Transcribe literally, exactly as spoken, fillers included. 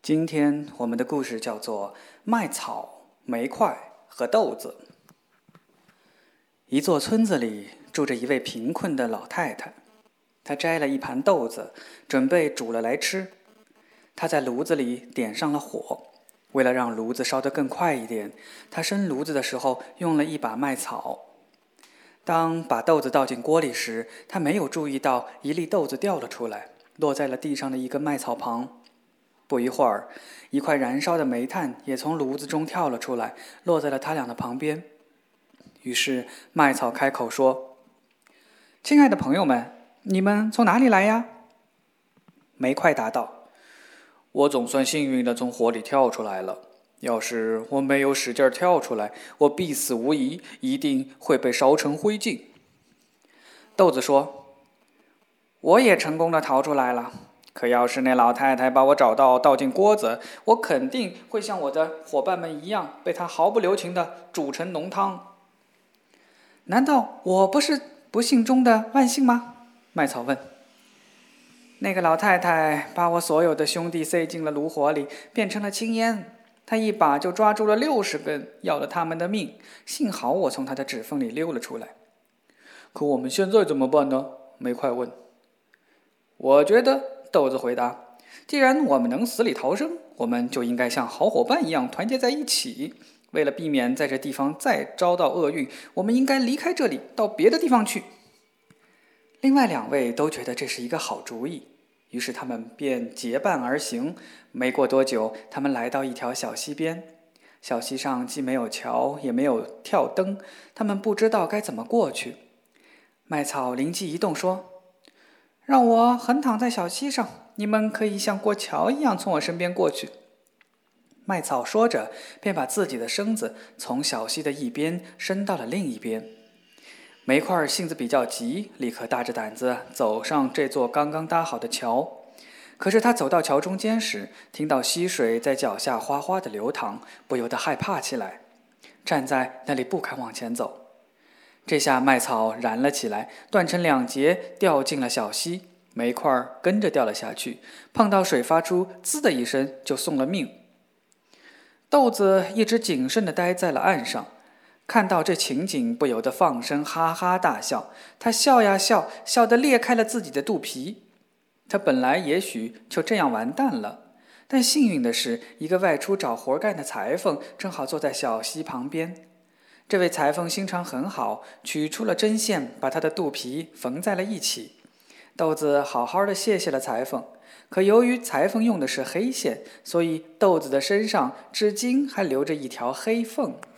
今天我们的故事叫做麦草、煤块和豆子。一座村子里住着一位贫困的老太太，她摘了一盘豆子，准备煮了来吃。她在炉子里点上了火，为了让炉子烧得更快一点，她生炉子的时候用了一把麦草。当把豆子倒进锅里时，她没有注意到一粒豆子掉了出来，落在了地上的一根麦草旁。不一会儿，一块燃烧的煤炭也从炉子中跳了出来，落在了他俩的旁边。于是麦草开口说：“亲爱的朋友们，你们从哪里来呀？”煤块答道：“我总算幸运地从火里跳出来了。要是我没有使劲跳出来，我必死无疑，一定会被烧成灰烬。”豆子说：“我也成功地逃出来了。可要是那老太太把我找到倒进锅子，我肯定会像我的伙伴们一样，被她毫不留情地煮成浓汤。”“难道我不是不幸中的万幸吗？”麦草问。“那个老太太把我所有的兄弟塞进了炉火里，变成了青烟。她一把就抓住了六十根，要了他们的命。幸好我从她的指缝里溜了出来。”“可我们现在怎么办呢？”煤块问。“我觉得，”豆子回答，“既然我们能死里逃生，我们就应该像好伙伴一样团结在一起。为了避免在这地方再遭到厄运，我们应该离开这里，到别的地方去。”另外两位都觉得这是一个好主意，于是他们便结伴而行。没过多久，他们来到一条小溪边。小溪上既没有桥，也没有跳灯，他们不知道该怎么过去。麦草灵机一动说：“让我横躺在小溪上，你们可以像过桥一样从我身边过去。”麦草说着，便把自己的身子从小溪的一边伸到了另一边。煤块性子比较急，立刻大着胆子走上这座刚刚搭好的桥。可是他走到桥中间时，听到溪水在脚下哗哗地流淌，不由得害怕起来，站在那里不肯往前走。这下麦草燃了起来，断成两截，掉进了小溪。煤块跟着掉了下去，碰到水发出滋的一声，就送了命。豆子一直谨慎地待在了岸上，看到这情景，不由得放声哈哈大笑。他笑呀笑，笑得裂开了自己的肚皮。他本来也许就这样完蛋了，但幸运的是，一个外出找活干的裁缝正好坐在小溪旁边。这位裁缝心肠很好，取出了针线，把他的肚皮缝在了一起。豆子好好的谢谢了裁缝，可由于裁缝用的是黑线，所以豆子的身上至今还留着一条黑缝。